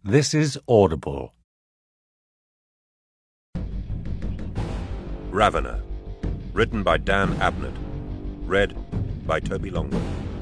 This is Audible. Ravener, written by Dan Abnett, read by Toby Longworth.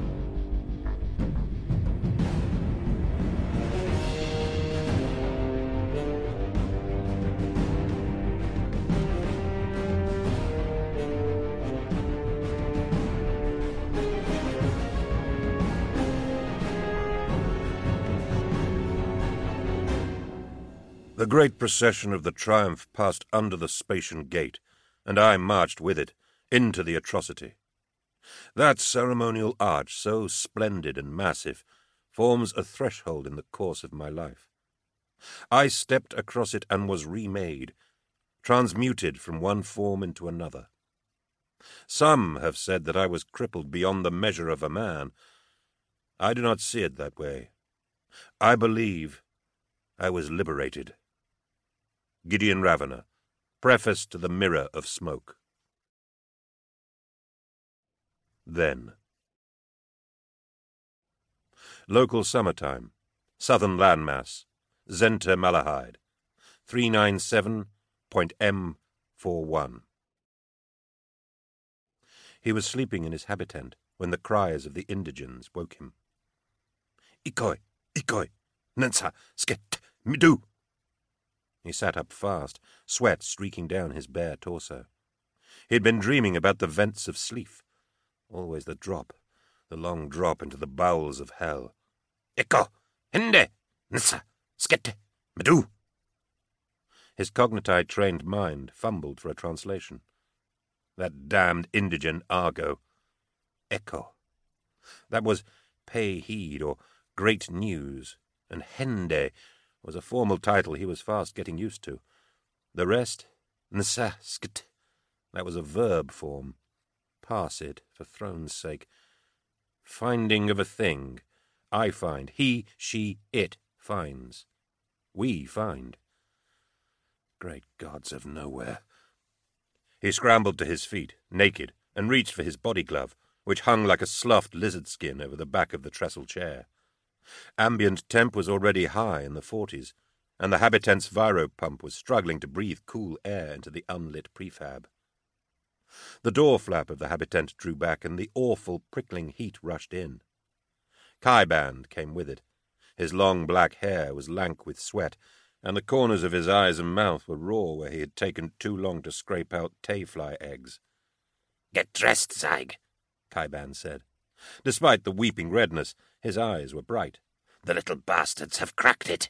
The great procession of the Triumph passed under the Spatian Gate, and I marched with it into the atrocity. That ceremonial arch, so splendid and massive, forms a threshold in the course of my life. I stepped across it and was remade, transmuted from one form into another. Some have said that I was crippled beyond the measure of a man. I do not see it that way. I believe I was liberated. Gideon Ravener, Preface to The Mirror of Smoke. Then. Local summertime, southern landmass, Zenta Malahide, 397.M41. He was sleeping in his habitant when the cries of the indigents woke him. Ikoi, Ikoi, Nansa, Sket, Midu. He sat up fast, sweat streaking down his bare torso. He had been dreaming about the vents of Sleef. Always the drop, the long drop into the bowels of hell. Eko, Hinde, Nsa, Skete, Medu. His cognitide-trained mind fumbled for a translation. That damned indigent argot. Echo. That was pay heed or great news, and Hende was a formal title he was fast getting used to. The rest, Nsa, Skete, that was a verb form. Pass it, for throne's sake. Finding of a thing. I find. He, she, it finds. We find. Great gods of nowhere. He scrambled to his feet, naked, and reached for his body glove, which hung like a sloughed lizard skin over the back of the trestle chair. Ambient temp was already high in the 40s, and the habitant's viro pump was struggling to breathe cool air into the unlit prefab. The door flap of the habitant drew back, and the awful prickling heat rushed in. Kaiband came with it. His long black hair was lank with sweat, and the corners of his eyes and mouth were raw where he had taken too long to scrape out tay-fly eggs. "Get dressed, Zeig," Kaiband said. Despite the weeping redness, his eyes were bright. "The little bastards have cracked it."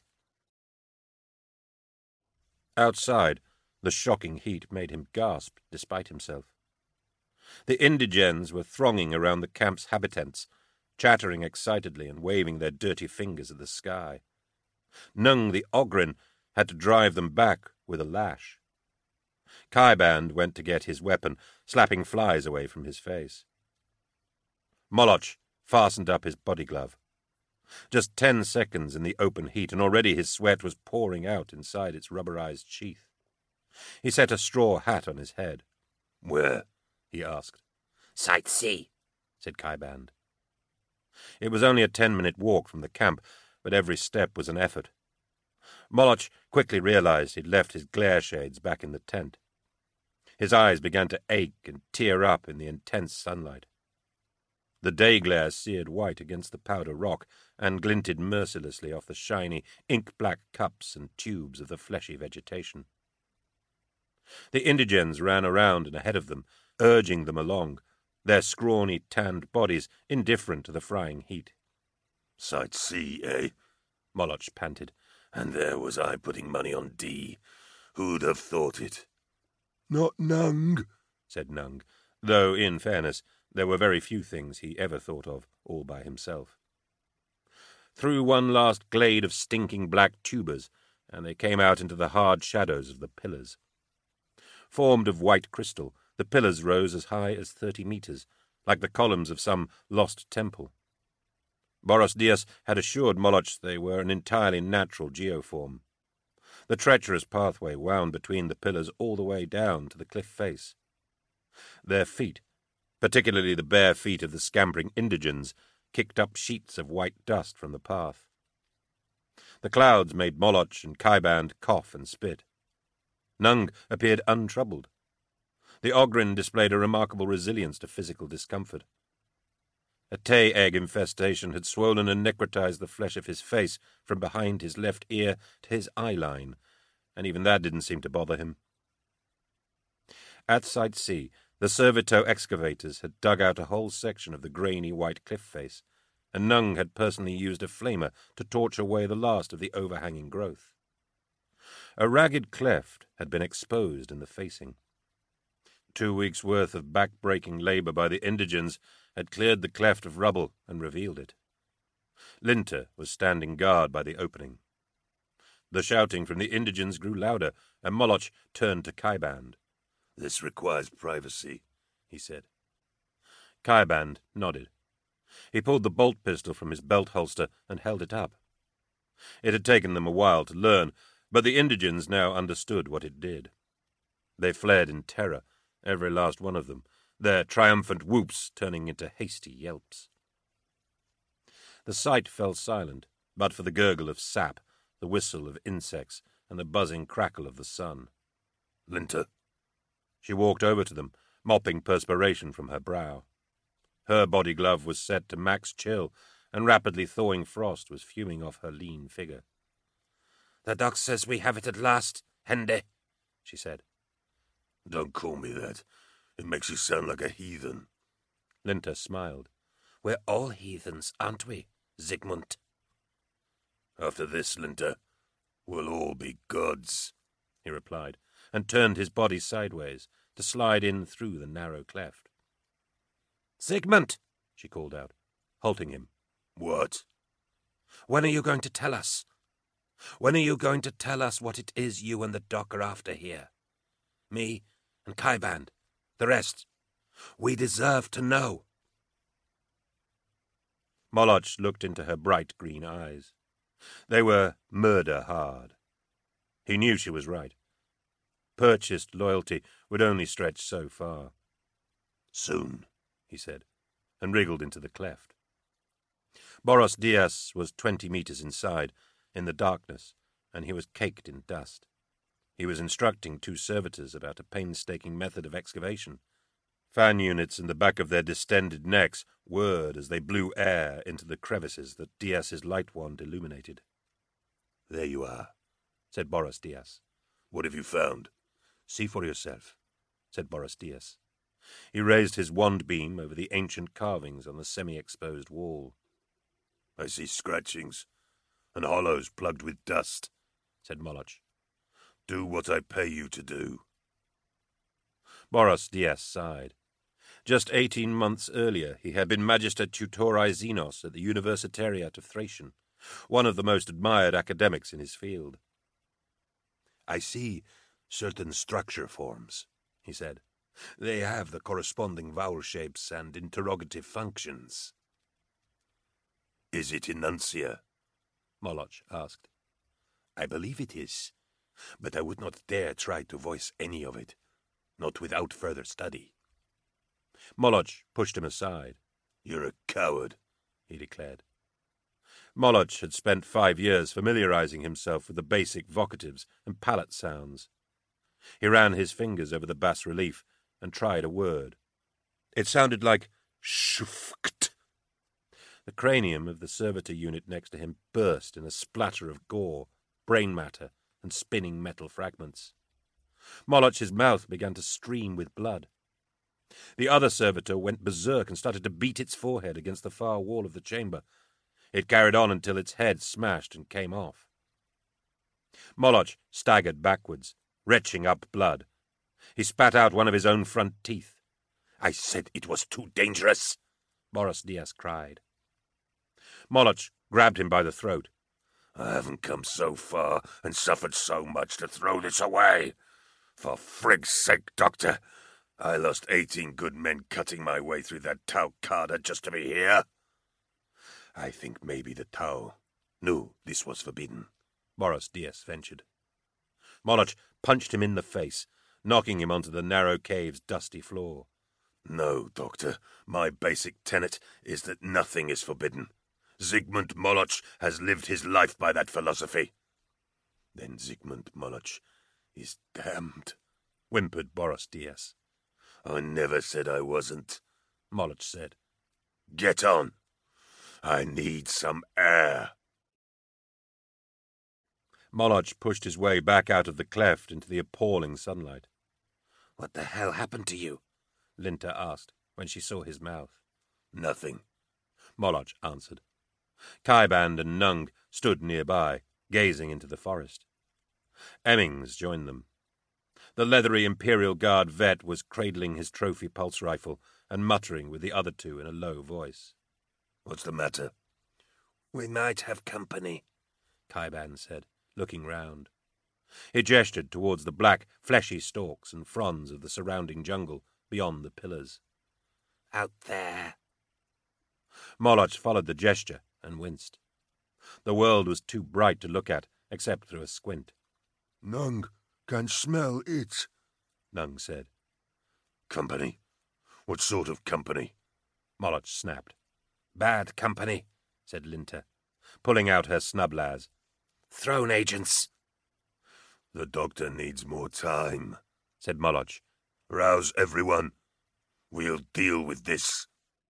Outside, the shocking heat made him gasp despite himself. The indigens were thronging around the camp's habitants, chattering excitedly and waving their dirty fingers at the sky. Nung the Ogren had to drive them back with a lash. Kaiband went to get his weapon, slapping flies away from his face. Moloch fastened up his body glove. Just 10 seconds in the open heat, and already his sweat was pouring out inside its rubberized sheath. He set a straw hat on his head. "Where?" he asked. "Site C," said Kaiband. It was only a 10-minute walk from the camp, but every step was an effort. Moloch quickly realized he'd left his glare shades back in the tent. His eyes began to ache and tear up in the intense sunlight. The day glare seared white against the powder rock and glinted mercilessly off the shiny, ink-black cups and tubes of the fleshy vegetation. The indigens ran around and ahead of them, urging them along, their scrawny, tanned bodies indifferent to the frying heat. "Site C, eh?" Moloch panted. "And there was I putting money on D. Who'd have thought it?" "Not Nung," said Nung, though, in fairness, there were very few things he ever thought of all by himself. Through one last glade of stinking black tubers, and they came out into the hard shadows of the pillars. Formed of white crystal, the pillars rose as high as 30 meters, like the columns of some lost temple. Boros Dias had assured Moloch they were an entirely natural geoform. The treacherous pathway wound between the pillars all the way down to the cliff face. Their feet, particularly the bare feet of the scampering indigens, kicked up sheets of white dust from the path. The clouds made Moloch and Kaiband cough and spit. Nung appeared untroubled. The Ogrin displayed a remarkable resilience to physical discomfort. A tay egg infestation had swollen and necrotized the flesh of his face from behind his left ear to his eye line, and even that didn't seem to bother him. At Site C, the Servito excavators had dug out a whole section of the grainy white cliff face, and Nung had personally used a flamer to torch away the last of the overhanging growth. A ragged cleft had been exposed in the facing. 2 weeks' worth of back-breaking labor by the indigens had cleared the cleft of rubble and revealed it. Linter was standing guard by the opening. The shouting from the indigens grew louder, and Moloch turned to Kaiband. "This requires privacy," he said. Kaiband nodded. He pulled the bolt pistol from his belt holster and held it up. It had taken them a while to learn, but the indigens now understood what it did. They fled in terror, every last one of them, their triumphant whoops turning into hasty yelps. The site fell silent, but for the gurgle of sap, the whistle of insects, and the buzzing crackle of the sun. "Linter." She walked over to them, mopping perspiration from her brow. Her body glove was set to max chill, and rapidly thawing frost was fuming off her lean figure. "The doc says we have it at last, Hende," she said. "Don't call me that. It makes you sound like a heathen." Linter smiled. "We're all heathens, aren't we, Zygmunt?" "After this, Linter, we'll all be gods," he replied, and turned his body sideways to slide in through the narrow cleft. "Zygmunt!" she called out, halting him. "What?" "When are you going to tell us? When are you going to tell us what it is you and the doc are after here? Me and Kaiband, the rest. We deserve to know." Moloch looked into her bright green eyes. They were murder hard. He knew she was right. Purchased loyalty would only stretch so far. "Soon," he said, and wriggled into the cleft. Boros Diaz was 20 meters inside, in the darkness, and he was caked in dust. He was instructing 2 servitors about a painstaking method of excavation. Fan units in the back of their distended necks whirred as they blew air into the crevices that Diaz's light wand illuminated. "There you are," said Boros Diaz. "What have you found?" "See for yourself," said Boros Diaz. He raised his wand beam over the ancient carvings on the semi-exposed wall. "I see scratchings, and hollows plugged with dust," said Moloch. "Do what I pay you to do." Boros Diaz sighed. Just 18 months earlier he had been Magister Tutorae Xenos at the Universitariat of Thracian, one of the most admired academics in his field. "I see certain structure forms," he said. "They have the corresponding vowel shapes and interrogative functions." "Is it Enuncia?" Moloch asked. "I believe it is, but I would not dare try to voice any of it, not without further study." Moloch pushed him aside. "You're a coward," he declared. Moloch had spent 5 years familiarizing himself with the basic vocatives and palate sounds. He ran his fingers over the bas-relief and tried a word. It sounded like shufkt. The cranium of the servitor unit next to him burst in a splatter of gore, brain matter, and spinning metal fragments. Moloch's mouth began to stream with blood. The other servitor went berserk and started to beat its forehead against the far wall of the chamber. It carried on until its head smashed and came off. Moloch staggered backwards, retching up blood. He spat out one of his own front teeth. "I said it was too dangerous," Boros Diaz cried. Moloch grabbed him by the throat. "I haven't come so far and suffered so much to throw this away. For frig's sake, Doctor, I lost 18 good men cutting my way through that Tau Kada just to be here. I think maybe the Tau knew this was forbidden," Boros Diaz ventured. Moloch punched him in the face, knocking him onto the narrow cave's dusty floor. "No, Doctor, my basic tenet is that nothing is forbidden. Zygmunt Moloch has lived his life by that philosophy. Then Zygmunt Moloch is damned, whimpered Boris Diaz. I never said I wasn't, Moloch said. Get on. I need some air. Moloch pushed his way back out of the cleft into the appalling sunlight. What the hell happened to you? Linta asked when she saw his mouth. Nothing, Moloch answered. Kaiband and Nung stood nearby, gazing into the forest. Emmings joined them. The leathery Imperial Guard vet was cradling his trophy pulse rifle and muttering with the other two in a low voice. What's the matter? We might have company, Kaiband said, looking round. He gestured towards the black, fleshy stalks and fronds of the surrounding jungle beyond the pillars. Out there. Moloch followed the gesture and winced. The world was too bright to look at, except through a squint. Nung can smell it, Nung said. Company? What sort of company? Moloch snapped. Bad company, said Linta, pulling out her snublaz. Throne agents. The doctor needs more time, said Moloch. Rouse everyone. We'll deal with this.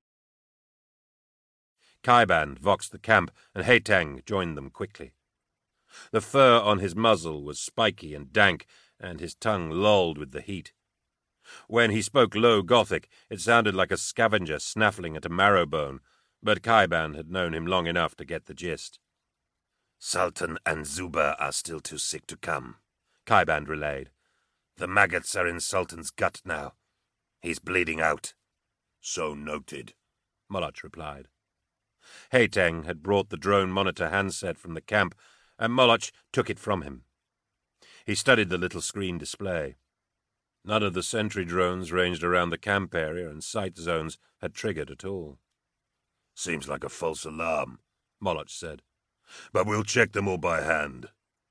Kaiband voxed the camp, and Haetang joined them quickly. The fur on his muzzle was spiky and dank, and his tongue lolled with the heat. When he spoke low Gothic, it sounded like a scavenger snaffling at a marrow-bone, but Kaiband had known him long enough to get the gist. Sultan and Zuba are still too sick to come, Kaiband relayed. The maggots are in Sultan's gut now. He's bleeding out. So noted, Moloch replied. Haetang had brought the drone monitor handset from the camp, and Moloch took it from him. He studied the little screen display. None of the sentry drones ranged around the camp area and sight zones had triggered at all. Seems like a false alarm, Moloch said. But we'll check them all by hand.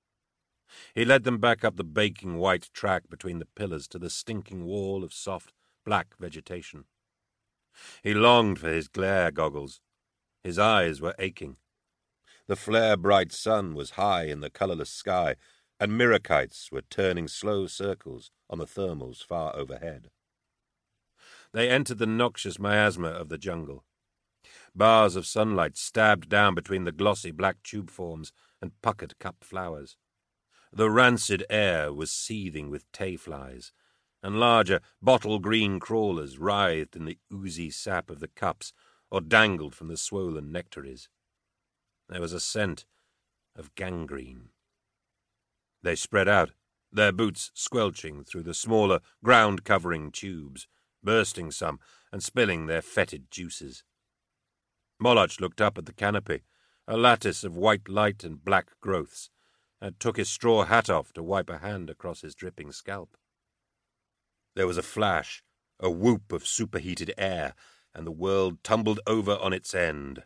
He led them back up the baking white track between the pillars to the stinking wall of soft, black vegetation. He longed for his glare goggles. His eyes were aching. The flare-bright sun was high in the colourless sky, and mirakites were turning slow circles on the thermals far overhead. They entered the noxious miasma of the jungle. Bars of sunlight stabbed down between the glossy black tube forms and puckered cup flowers. The rancid air was seething with tay-flies, and larger bottle-green crawlers writhed in the oozy sap of the cups or dangled from the swollen nectaries. There was a scent of gangrene. They spread out, their boots squelching through the smaller ground-covering tubes, bursting some and spilling their fetid juices. Moloch looked up at the canopy, a lattice of white light and black growths, and took his straw hat off to wipe a hand across his dripping scalp. There was a flash, a whoop of superheated air, and the world tumbled over on its end.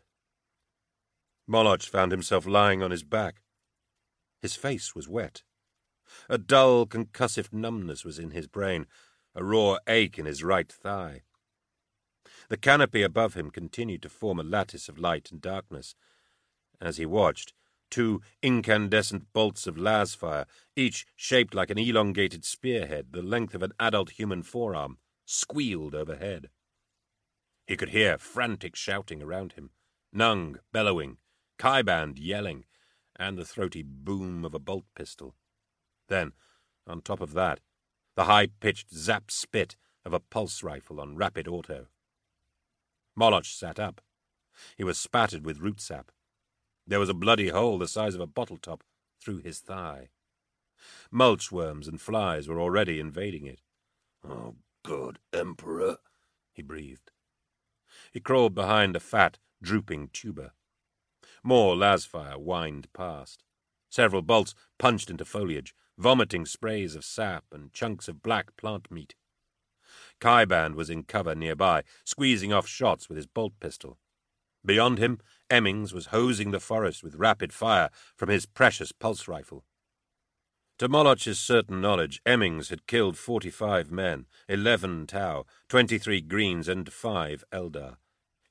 Moloch found himself lying on his back. His face was wet. A dull, concussive numbness was in his brain, a raw ache in his right thigh. The canopy above him continued to form a lattice of light and darkness. As he watched, two incandescent bolts of lasfire, each shaped like an elongated spearhead the length of an adult human forearm, squealed overhead. He could hear frantic shouting around him, Nung bellowing, Kaiband yelling, and the throaty boom of a bolt pistol. Then, on top of that, the high-pitched zap spit of a pulse rifle on rapid auto. Moloch sat up. He was spattered with root sap. There was a bloody hole the size of a bottle top through his thigh. Mulch worms and flies were already invading it. Oh, God, Emperor, he breathed. He crawled behind a fat, drooping tuber. More lasfire whined past. Several bolts punched into foliage, vomiting sprays of sap and chunks of black plant meat. Kaiband was in cover nearby, squeezing off shots with his bolt pistol. Beyond him, Emmings was hosing the forest with rapid fire from his precious pulse rifle. To Moloch's certain knowledge, Emmings had killed 45 men, 11 Tau, 23 Greens, and 5 Eldar.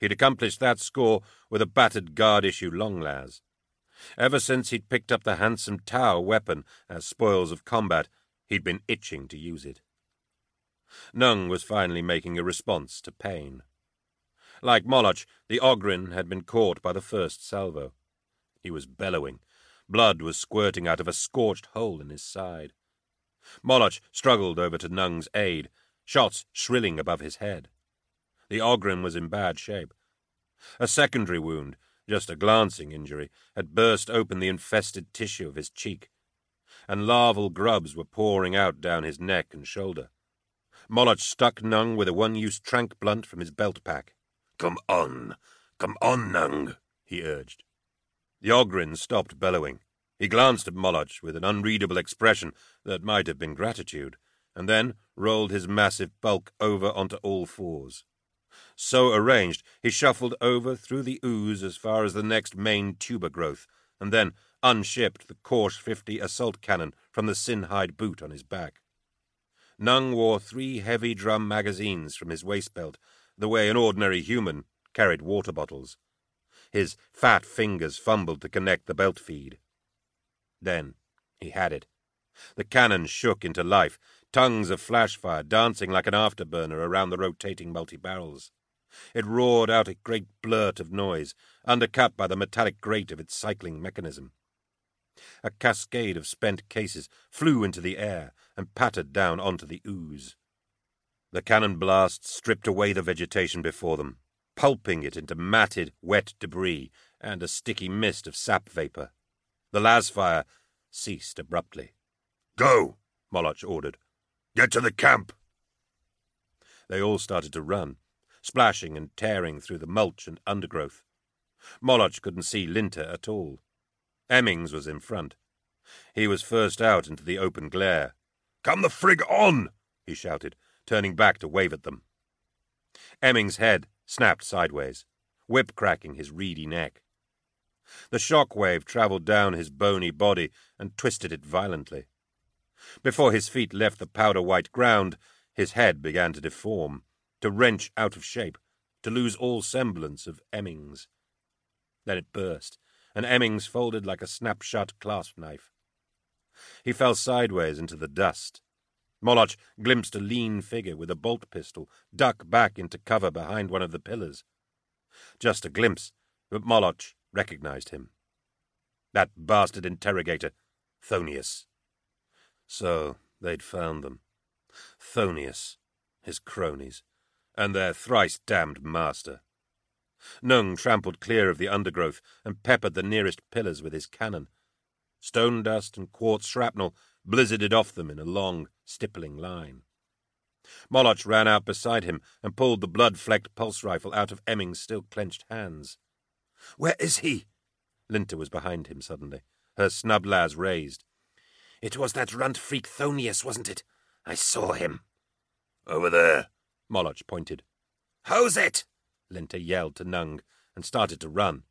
He'd accomplished that score with a battered guard-issue long-las. Ever since he'd picked up the handsome Tau weapon as spoils of combat, he'd been itching to use it. Nung was finally making a response to pain. Like Moloch, the Ogryn had been caught by the first salvo. He was bellowing. Blood was squirting out of a scorched hole in his side. Moloch struggled over to Nung's aid, shots shrilling above his head. The Ogryn was in bad shape. A secondary wound, just a glancing injury, had burst open the infested tissue of his cheek, and larval grubs were pouring out down his neck and shoulder. Moloch stuck Nung with a one-use trank blunt from his belt pack. Come on, Nung, he urged. The Ogryn stopped bellowing. He glanced at Moloch with an unreadable expression that might have been gratitude, and then rolled his massive bulk over onto all fours. So arranged, he shuffled over through the ooze as far as the next main tuber growth, and then unshipped the Korsh 50 assault cannon from the sin-hide boot on his back. Nung wore 3 heavy drum magazines from his waist belt, the way an ordinary human carried water bottles. His fat fingers fumbled to connect the belt feed. Then he had it. The cannon shook into life, tongues of flash fire dancing like an afterburner around the rotating multi-barrels. It roared out a great blurt of noise, undercut by the metallic grate of its cycling mechanism. A cascade of spent cases flew into the air and pattered down onto the ooze. The cannon blast stripped away the vegetation before them, pulping it into matted, wet debris and a sticky mist of sap vapor. The lasfire ceased abruptly. Go, Moloch ordered. Get to the camp. They all started to run, splashing and tearing through the mulch and undergrowth. Moloch couldn't see Linta at all. Emmings was in front. He was first out into the open glare. Come the frig on, he shouted, turning back to wave at them. Emmings' head snapped sideways, whip-cracking his reedy neck. The shock wave travelled down his bony body and twisted it violently. Before his feet left the powder-white ground, his head began to deform, to wrench out of shape, to lose all semblance of Emmings. Then it burst, and Emmings folded like a snap-shut clasp knife. He fell sideways into the dust. Moloch glimpsed a lean figure with a bolt pistol duck back into cover behind one of the pillars. Just a glimpse, but Moloch recognized him. That bastard interrogator, Thonius. So they'd found them. Thonius, his cronies, and their thrice-damned master. Nung trampled clear of the undergrowth and peppered the nearest pillars with his cannon. Stone dust and quartz shrapnel blizzarded off them in a long, stippling line. Moloch ran out beside him and pulled the blood-flecked pulse rifle out of Emmings' still-clenched hands. "Where is he?" Linta was behind him suddenly, her snub-las raised. "It was that runt freak Thonius, wasn't it? I saw him." Over there, Moloch pointed. "Hose it!" Linta yelled to Nung and started to run.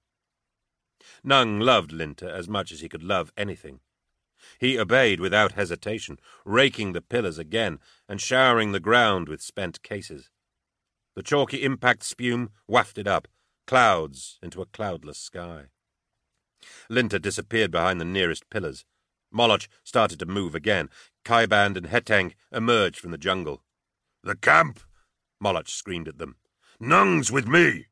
Nung loved Linta as much as he could love anything. He obeyed without hesitation, raking the pillars again and showering the ground with spent cases. The chalky impact spume wafted up, clouds into a cloudless sky. Linta disappeared behind the nearest pillars. Moloch started to move again. Kaiband and Heteng emerged from the jungle. "The camp!" Moloch screamed at them. "Nung's with me!"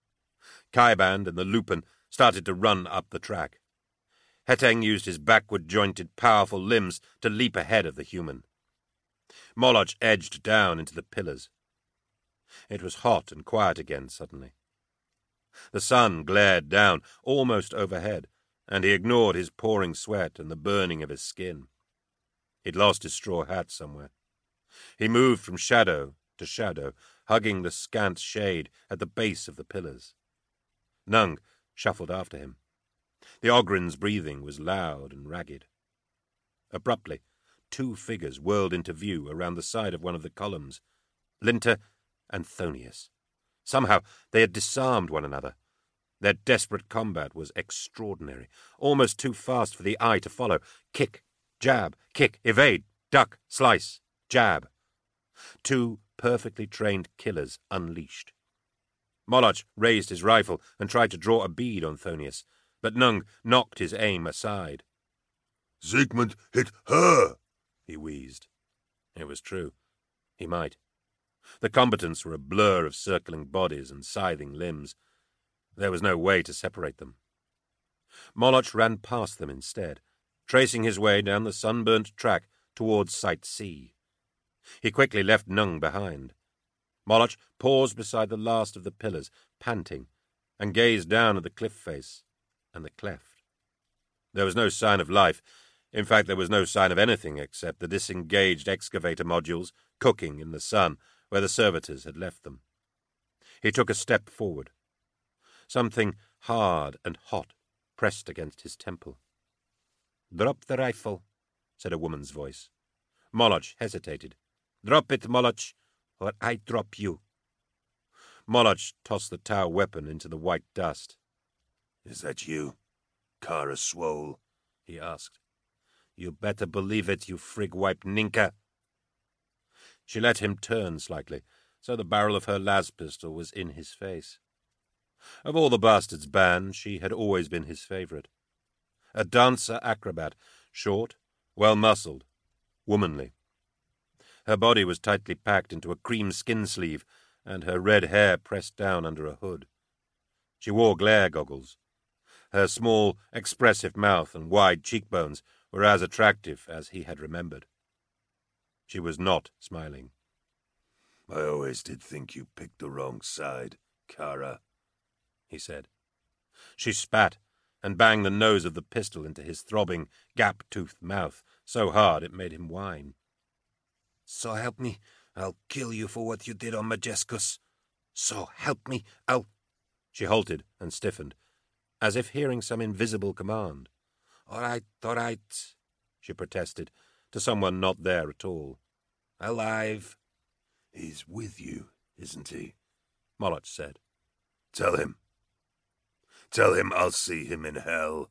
Kaiband and the Lupin started to run up the track. Heteng used his backward-jointed, powerful limbs to leap ahead of the human. Moloch edged down into the pillars. It was hot and quiet again suddenly. The sun glared down, almost overhead, and he ignored his pouring sweat and the burning of his skin. He'd lost his straw hat somewhere. He moved from shadow to shadow, hugging the scant shade at the base of the pillars. Nung shuffled after him. The Ogryn's breathing was loud and ragged. Abruptly, 2 figures whirled into view around the side of one of the columns. Linta and Thonius. Somehow they had disarmed one another. Their desperate combat was extraordinary, almost too fast for the eye to follow. Kick, jab, kick, evade, duck, slice, jab. 2 perfectly trained killers unleashed. Moloch raised his rifle and tried to draw a bead on Thonius, but Nung knocked his aim aside. Siegmund hit her, he wheezed. It was true. He might. The combatants were a blur of circling bodies and scything limbs. There was no way to separate them. Moloch ran past them instead, tracing his way down the sunburnt track towards Site C. He quickly left Nung behind. Moloch paused beside the last of the pillars, panting, and gazed down at the cliff face and the cleft. There was no sign of life. In fact, there was no sign of anything except the disengaged excavator modules cooking in the sun where the servitors had left them. He took a step forward. Something hard and hot pressed against his temple. "Drop the rifle," said a woman's voice. Moloch hesitated. "Drop it, Moloch, or I drop you." Moloch tossed the Tau weapon into the white dust. "Is that you, Kara Swole?" he asked. "You better believe it, you frig-wipe ninka." She let him turn slightly, so the barrel of her las pistol was in his face. Of all the bastard's band, she had always been his favorite. A dancer-acrobat, short, well-muscled, womanly. Her body was tightly packed into a cream skin sleeve, and her red hair pressed down under a hood. She wore glare goggles. Her small, expressive mouth and wide cheekbones were as attractive as he had remembered. She was not smiling. "I always did think you picked the wrong side, Kara," he said. She spat and banged the nose of the pistol into his throbbing, gap-toothed mouth so hard it made him whine. "So help me, I'll kill you for what you did on Majescus. So help me, I'll—" She halted and stiffened, as if hearing some invisible command. All right, she protested, to someone not there at all. "Alive." "He's with you, isn't he?" Moloch said. Tell him I'll see him in hell."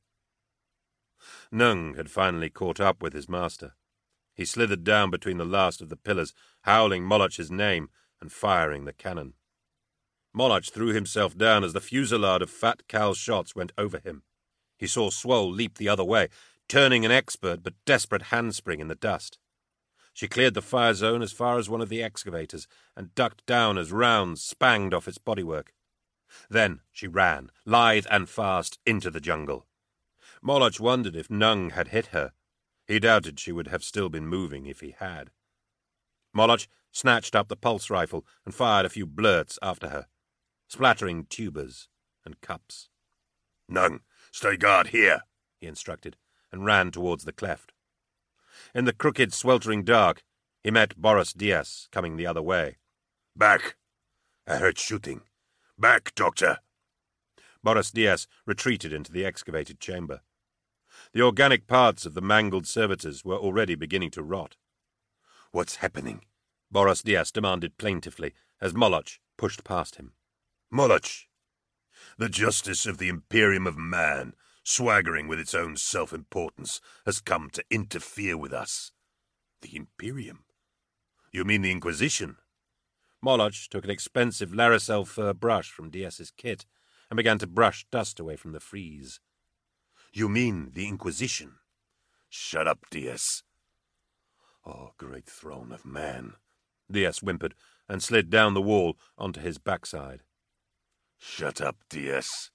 Nung had finally caught up with his master. He slithered down between the last of the pillars, howling Moloch's name and firing the cannon. Moloch threw himself down as the fusillade of Fat Cal's shots went over him. He saw Swole leap the other way, turning an expert but desperate handspring in the dust. She cleared the fire zone as far as one of the excavators and ducked down as rounds spanged off its bodywork. Then she ran, lithe and fast, into the jungle. Moloch wondered if Nung had hit her. He doubted she would have still been moving if he had. Moloch snatched up the pulse rifle and fired a few blurts after her, splattering tubers and cups. "Nung, stay guard here," he instructed, and ran towards the cleft. In the crooked, sweltering dark, he met Boris Diaz coming the other way. "Back! I heard shooting. Back, Doctor!" Boris Diaz retreated into the excavated chamber. The organic parts of the mangled servitors were already beginning to rot. "What's happening?" Boris Diaz demanded plaintively as Moloch pushed past him. "Moloch! The justice of the Imperium of Man, swaggering with its own self-importance, has come to interfere with us." "The Imperium? You mean the Inquisition?" Moloch took an expensive Laricel fur brush from Diaz's kit and began to brush dust away from the frieze. "You mean the Inquisition?" "Shut up, Diaz." "Oh, great throne of man," Diaz whimpered and slid down the wall onto his backside. "Shut up, Diaz."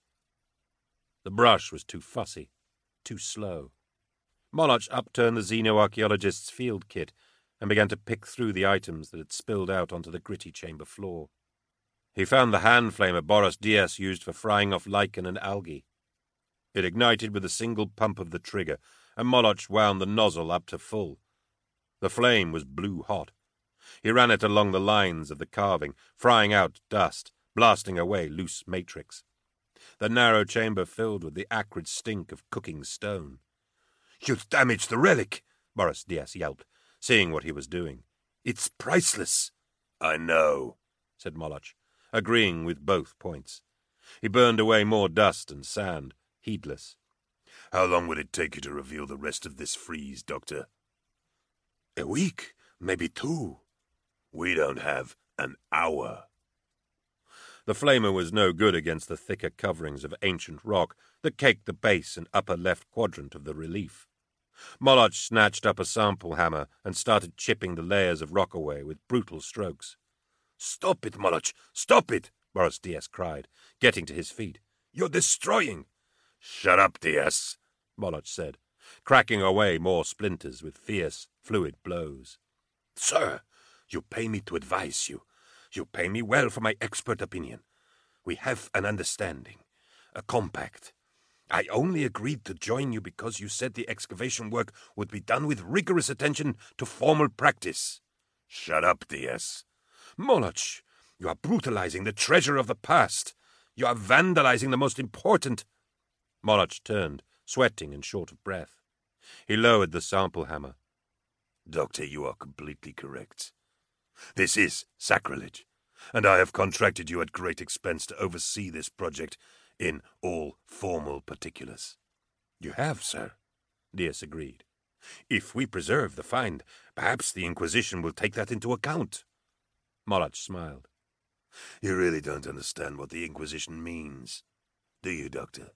The brush was too fussy, too slow. Moloch upturned the xenoarchaeologist's field kit and began to pick through the items that had spilled out onto the gritty chamber floor. He found the hand flamer Boris Diaz used for frying off lichen and algae. It ignited with a single pump of the trigger, and Moloch wound the nozzle up to full. The flame was blue-hot. He ran it along the lines of the carving, frying out dust, blasting away loose matrix. The narrow chamber filled with the acrid stink of cooking stone. "You've damaged the relic," Boris Diaz yelped, seeing what he was doing. "It's priceless." "I know," said Moloch, agreeing with both points. He burned away more dust and sand, heedless. "How long would it take you to reveal the rest of this frieze, Doctor?" "A week, maybe 2. "We don't have an hour." The flamer was no good against the thicker coverings of ancient rock that caked the base and upper left quadrant of the relief. Moloch snatched up a sample hammer and started chipping the layers of rock away with brutal strokes. "Stop it, Moloch! Stop it!" Boris Diaz cried, getting to his feet. "You're destroying—" "Shut up, Diaz," Moloch said, cracking away more splinters with fierce, fluid blows. "Sir, you pay me to advise you. You pay me well for my expert opinion. We have an understanding, a compact. I only agreed to join you because you said the excavation work would be done with rigorous attention to formal practice." "Shut up, Diaz." "Moloch, you are brutalizing the treasure of the past. You are vandalizing the most important—" Moloch turned, sweating and short of breath. He lowered the sample hammer. "Doctor, you are completely correct. This is sacrilege, and I have contracted you at great expense to oversee this project in all formal particulars." "You have, sir," Diaz agreed. "If we preserve the find, perhaps the Inquisition will take that into account." Moloch smiled. "You really don't understand what the Inquisition means, do you, Doctor?"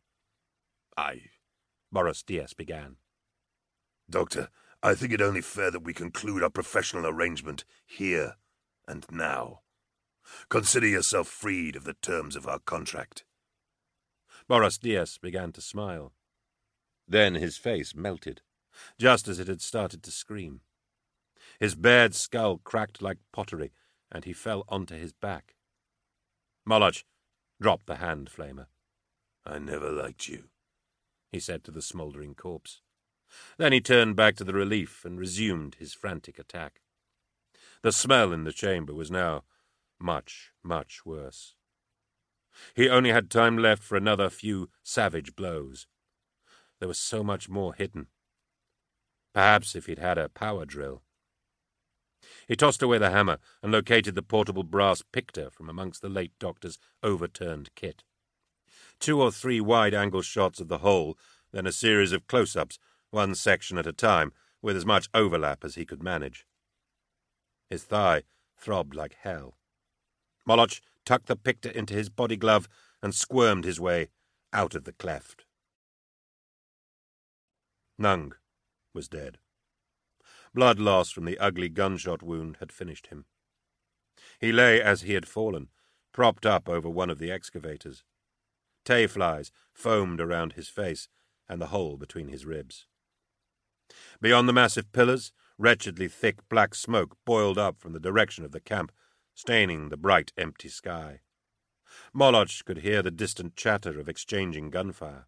Boris Diaz began. "Doctor, I think it only fair that we conclude our professional arrangement here and now. Consider yourself freed of the terms of our contract." Boris Diaz began to smile. Then his face melted, just as it had started to scream. His bared skull cracked like pottery, and he fell onto his back. Moloch dropped the hand flamer. "I never liked you," he said to the smouldering corpse. Then he turned back to the relief and resumed his frantic attack. The smell in the chamber was now much, much worse. He only had time left for another few savage blows. There was so much more hidden. Perhaps if he'd had a power drill. He tossed away the hammer and located the portable brass picter from amongst the late doctor's overturned kit. 2 or 3 wide-angle shots of the whole, then a series of close-ups, one section at a time, with as much overlap as he could manage. His thigh throbbed like hell. Moloch tucked the picter into his body glove and squirmed his way out of the cleft. Nung was dead. Blood loss from the ugly gunshot wound had finished him. He lay as he had fallen, propped up over one of the excavators. Tay flies foamed around his face and the hole between his ribs. Beyond the massive pillars, wretchedly thick black smoke boiled up from the direction of the camp, staining the bright, empty sky. Moloch could hear the distant chatter of exchanging gunfire.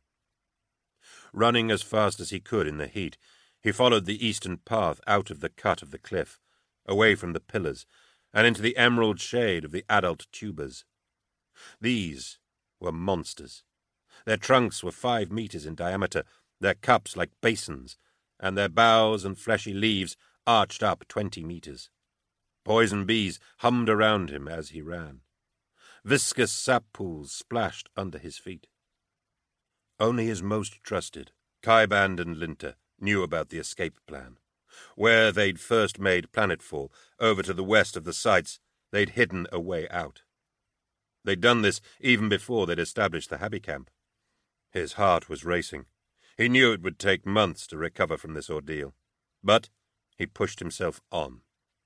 Running as fast as he could in the heat, he followed the eastern path out of the cut of the cliff, away from the pillars, and into the emerald shade of the adult tubers. These were monsters. Their trunks were 5 meters in diameter, their cups like basins, and their boughs and fleshy leaves arched up 20 meters. Poison bees hummed around him as he ran. Viscous sap pools splashed under his feet. Only his most trusted, Kaiband and Linter, knew about the escape plan. Where they'd first made planetfall, over to the west of the sites, they'd hidden a way out. They'd done this even before they'd established the Habi camp. His heart was racing. He knew it would take months to recover from this ordeal. But he pushed himself on.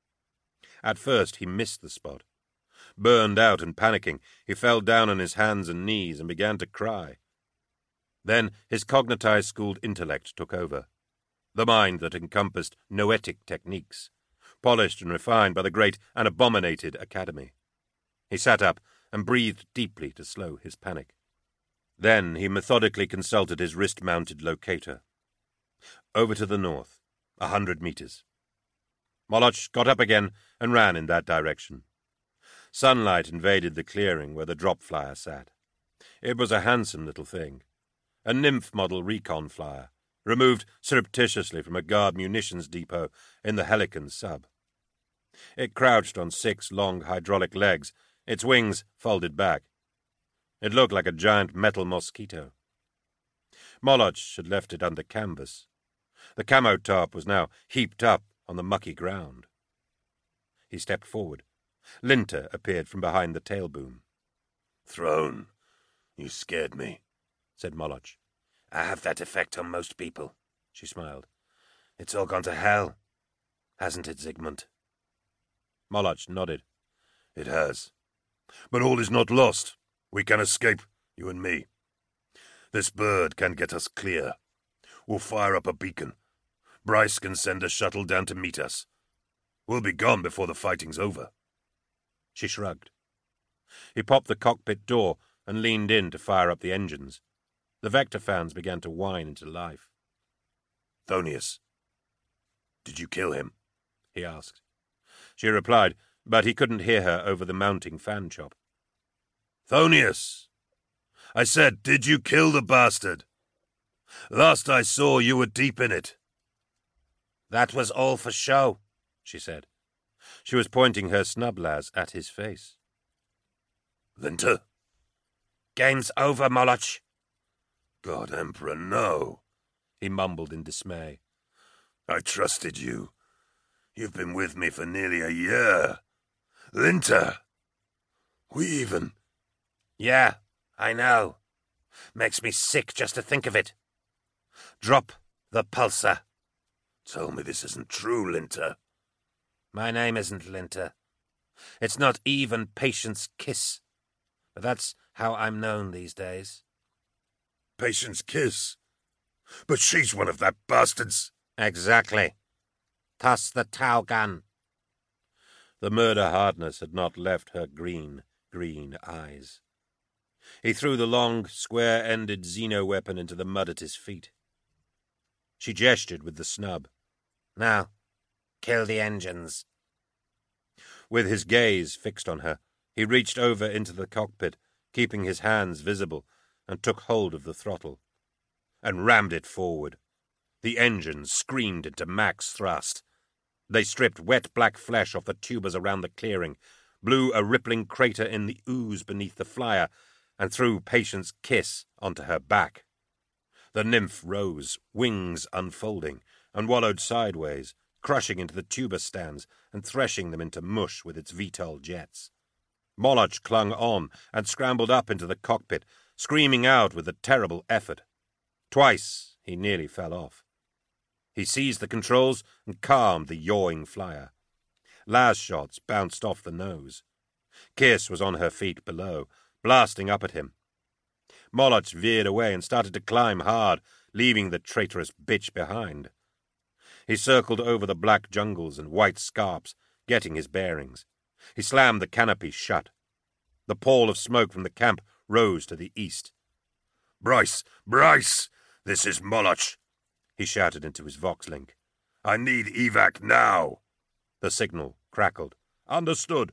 At first he missed the spot. Burned out and panicking, he fell down on his hands and knees and began to cry. Then his cognitized-schooled intellect took over. The mind that encompassed noetic techniques, polished and refined by the great and abominated academy. He sat up and breathed deeply to slow his panic. Then he methodically consulted his wrist-mounted locator. Over to the north, 100 meters. Moloch got up again and ran in that direction. Sunlight invaded the clearing where the drop flyer sat. It was a handsome little thing. A nymph model recon flyer, removed surreptitiously from a guard munitions depot in the Helican sub. It crouched on 6 long hydraulic legs, its wings folded back. It looked like a giant metal mosquito. Moloch had left it under canvas. The camo tarp was now heaped up on the mucky ground. He stepped forward. Linter appeared from behind the tail boom. Throne, you scared me, said Moloch. I have that effect on most people, she smiled. It's all gone to hell, hasn't it, Zygmunt? Moloch nodded. It has. But all is not lost. We can escape, you and me. This bird can get us clear. We'll fire up a beacon. Bryce can send a shuttle down to meet us. We'll be gone before the fighting's over. She shrugged. He popped the cockpit door and leaned in to fire up the engines. The Vector fans began to whine into life. Thonius, did you kill him? He asked. She replied, but he couldn't hear her over the mounting fan chop. Thonius! I said, did you kill the bastard? Last I saw, you were deep in it. That was all for show, she said. She was pointing her snub-las at his face. Linter? Game's over, Moloch. God, Emperor, no, he mumbled in dismay. I trusted you. You've been with me for nearly a year. Linter! We even... Yeah, I know. Makes me sick just to think of it. Drop the pulsar. Tell me this isn't true, Linter. My name isn't Linter. It's not even Patience Kiss. But that's how I'm known these days. Patience Kiss? But she's one of that bastard's... Exactly. Toss the Tau gun. The murder hardness had not left her green eyes. He threw the long, square-ended Xeno weapon into the mud at his feet. She gestured with the snub. Now, kill the engines. With his gaze fixed on her, he reached over into the cockpit, keeping his hands visible, and took hold of the throttle, and rammed it forward. The engines screamed into max thrust. They stripped wet black flesh off the tubers around the clearing, blew a rippling crater in the ooze beneath the flyer, and threw Patience Kiss onto her back. The nymph rose, wings unfolding, and wallowed sideways, crushing into the tuber stands and threshing them into mush with its VTOL jets. Moloch clung on and scrambled up into the cockpit, screaming out with a terrible effort. Twice he nearly fell off. He seized the controls and calmed the yawing flyer. Las shots bounced off the nose. Kiss was on her feet below, blasting up at him. Moloch veered away and started to climb hard, leaving the traitorous bitch behind. He circled over the black jungles and white scarps, getting his bearings. He slammed the canopy shut. The pall of smoke from the camp rose to the east. Bryce! Bryce! This is Moloch! He shouted into his vox link. I need evac now! The signal crackled. Understood.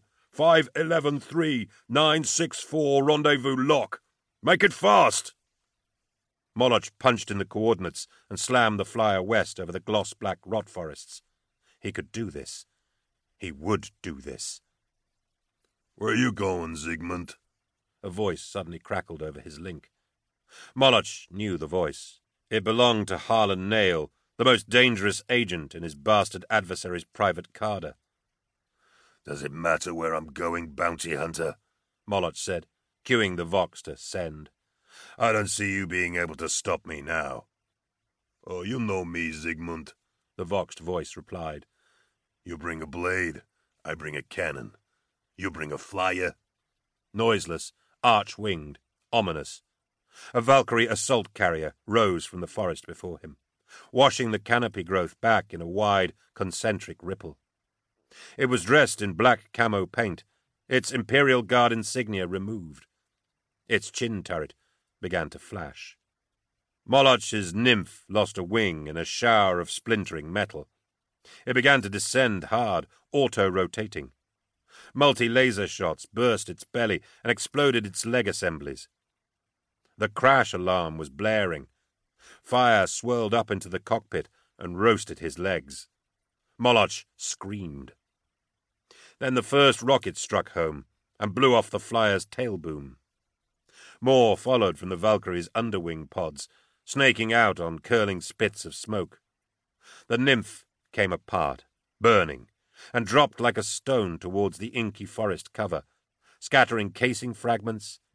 511-3-964 rendezvous lock. Make it fast! Moloch punched in the coordinates and slammed the flyer west over the gloss-black rot forests. He could do this. He would do this. Where are you going, Zygmunt? A voice suddenly crackled over his link. Moloch knew the voice. It belonged to Harlan Nail, the most dangerous agent in his bastard adversary's private cadre. Does it matter where I'm going, bounty hunter? Moloch said, cueing the Vox to send. I don't see you being able to stop me now. Oh, you know me, Zygmunt, the Voxed voice replied. You bring a blade, I bring a cannon. You bring a flyer. Noiseless, arch-winged, ominous. A Valkyrie assault carrier rose from the forest before him, washing the canopy growth back in a wide, concentric ripple. It was dressed in black camo paint, its Imperial Guard insignia removed. Its chin turret began to flash. Moloch's nymph lost a wing in a shower of splintering metal. It began to descend hard, auto-rotating. Multi-laser shots burst its belly and exploded its leg assemblies. The crash alarm was blaring. Fire swirled up into the cockpit and roasted his legs. Moloch screamed. Then the first rocket struck home and blew off the flyer's tail boom. More followed from the Valkyrie's underwing pods, snaking out on curling spits of smoke. The nymph came apart, burning, and dropped like a stone towards the inky forest cover, scattering casing fragments,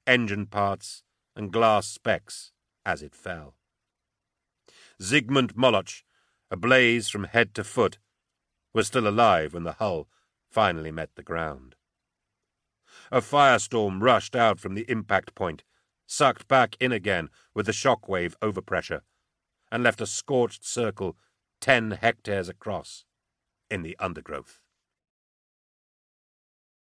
engine parts and glass specks as it fell. Zygmunt Moloch, ablaze from head to foot, was still alive when the hull finally met the ground. A firestorm rushed out from the impact point, sucked back in again with the shockwave overpressure, and left a scorched circle 10 hectares across in the undergrowth.